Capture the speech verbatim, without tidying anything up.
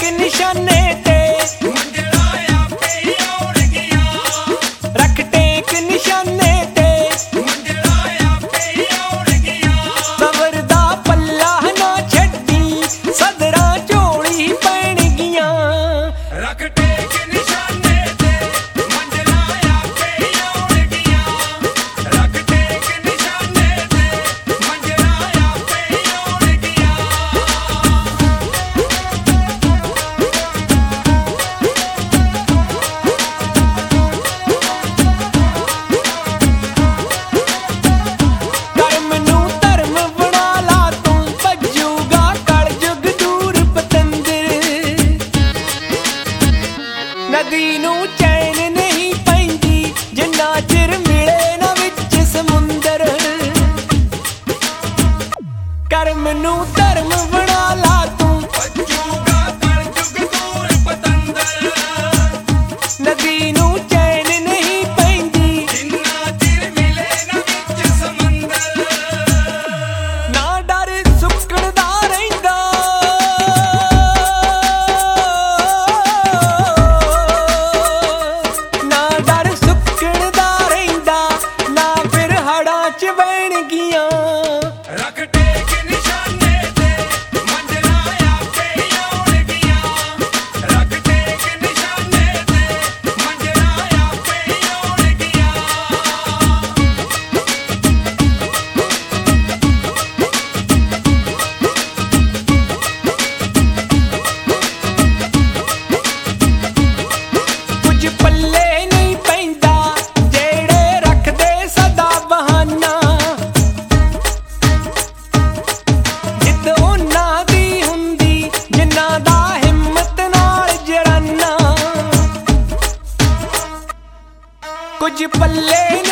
ਟੇਕ ਨਿਸ਼ਾਨੇ ਤੇ ਮੰਜ਼ਲਾਂ ਆਪੇ ਆਉਣਗੀਆਂ। ਰੱਖ ਟੇਕ ਨਿਸ਼ਾਨੇ ਤੇ ਮੰਜ਼ਲਾਂ ਆਪੇ ਆਉਣਗੀਆਂ। ਸਬਰ ਦਾ ਪੱਲਾ ਨਾ ਛੱਡੀ ਸਦਰਾਂ ਝੋਲੀ ਪੈਣਗੀਆਂ। ਰੱਖ ਟੇਕ ਨਿਸ਼ਾਨੇ ਤੇ ਮੰਜ਼ਲਾਂ ਆਪੇ ਆਉਣਗੀਆਂ। ਰੱਖ ਟੇਕ ਨਿਸ਼ਾਨੇ ਤੇ ਮੰਜ਼ਲਾਂ ਆਪੇ ਆਉਣਗੀਆਂ। ਕਰਮ ਨੂੰ ਧਰਮ ਬਣਾ ਲਾ ਤੂੰ ਭੱਜੂਗਾ ਕਲਯੁਗ ਦੂਰ ਪਤੰਦਰ। ਨਦੀ ਨੂੰ ਚੈਨ ਨਹੀਂ ਪੈਂਦੀ ਜਿੰਨਾ ਚਿਰ ਮਿਲੇ ਨਾ ਵਿੱਚ ਸਮੁੰਦਰ। ਕਰਮ ਨੂੰ ਧਰਮ ਬਣਾ ਲਾ ਤੂੰ ਭੱਜੂਗਾ ਕਲਯੁਗ ਦੂਰ ਪਤੰਦਰ। ਨਦੀ ਨੂੰ ਚੈਨ ਨਹੀਂ ਪੈਂਦੀ ਜਿੰਨਾ ਚਿਰ ਮਿਲੇ ਨਾ ਵਿੱਚ ਸਮੁੰਦਰ। ਨਾ ਡਰ ਸੁੱਕਣ ਦਾ ਰਹਿੰਦਾ ਨਾ ਡਰ ਸੁੱਕਣ ਦਾ ਰਹਿੰਦਾ ਨਾ ਫਿਰ ਹੜਾਂ ਚ ਵਹਿਣਗੀਆਂ। ਰੱਖ ਟੇਕ ਨਿਸ਼ਾਨੇ ਤੇ ਮੰਜ਼ਲਾਂ ਆਪੇ ਆਉਣਗੀਆਂ। ਰੱਖ ਟੇਕ ਨਿਸ਼ਾਨੇ ਤੇ ਮੰਜ਼ਲਾਂ ਆਪੇ ਆਉਣਗੀਆਂ। ਕੁਝ ਪੱਲੇ ਨਹੀਂ ਪੈਂਦਾ ਜਿਹੜੇ ਰੱਖਦੇ ਸਦਾ ਬਹਾਨਾ। ਜਿੱਦ ਉਹਨਾਂ ਦੀ ਹੁੰਦੀ ਜਿਨ੍ਹਾਂ ਦਾ ਹਿੰਮਤ ਨਾਲ ਜਰਾਨਾ। ਕੁਝ ਪੱਲੇ